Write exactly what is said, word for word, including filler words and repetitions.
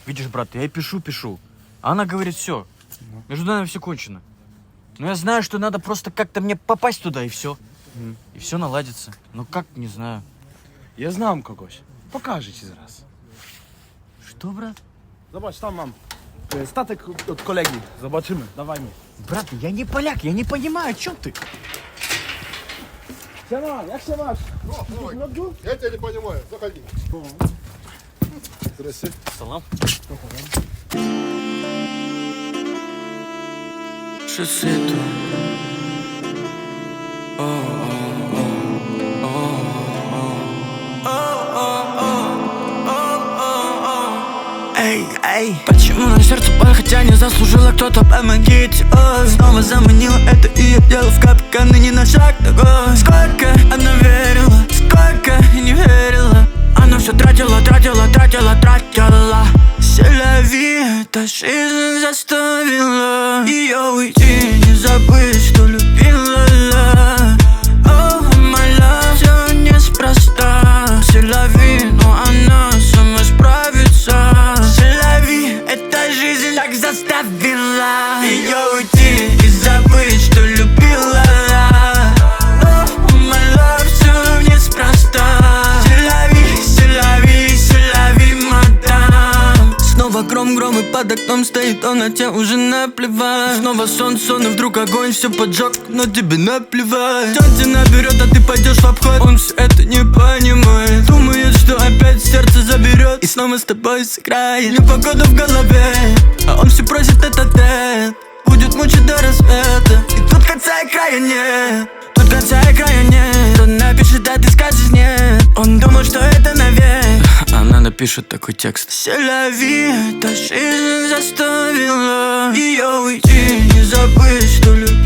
Видишь, брат, я ей пишу, пишу. А она говорит, все, между нами все кончено. Но я знаю, что надо просто как-то мне попасть туда, и все. Mm. И все наладится. Ну как, не знаю. Я знам когось. Покажете зараз. Что, брат? Зobacz, там mam statek od kolegi. Zobaczymy. Dawaj mi. Брат, я не поляк, я не понимаю, о чем ты? Siema, jak się masz? Ой, я тебя не понимаю. Заходи. Здрасте. Салам. Шоссе-то. Эй, эй, почему на сердце боль, хотя не заслужила, кто-то помогите, ой. Снова заманила это, и я делал в капкан, и не на шаг такой. Сколько она верила, сколько не верила. Она все тратила, тратила, тратила, тратила. Селяви, эта жизнь заставила ее уйти, не забыть, что любила. Oh, my love, все неспроста. Селяви, но она сама справится. Селяви, эта жизнь так заставила ее уйти и забыть, что любила. Oh, my love, все неспроста. Селяви, селяви, селяви, мадам. Снова гром, гром, и под окном стоит он, а тебе уже наплевать. Снова сон, сон, и вдруг огонь все поджег, но тебе наплевать. Он тебя наберет, а ты пойдешь в обход. Он все это не понимает, думает, что опять сердце заберет и снова с тобой сыграет. Непогода в голове, а он все просит этот. Будет мучить до рассвета, и тут конца и края нет. Тут конца и края нет. Он напишет, а ты скажешь нет. Он думал, что это навек. Она напишет такой текст. Селяви, эта жизнь заставила ее уйти, не забыть, что любит.